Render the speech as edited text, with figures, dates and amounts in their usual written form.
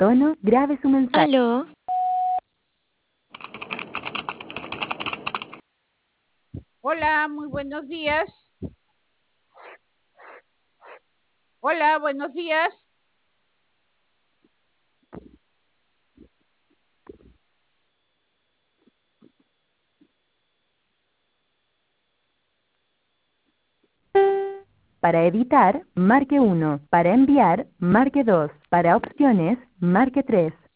tono, grabe su mensaje. Aló, Hola, muy buenos días. Hola, buenos días. Para editar, marque 1. Para enviar, marque 2. Para opciones, marque 3.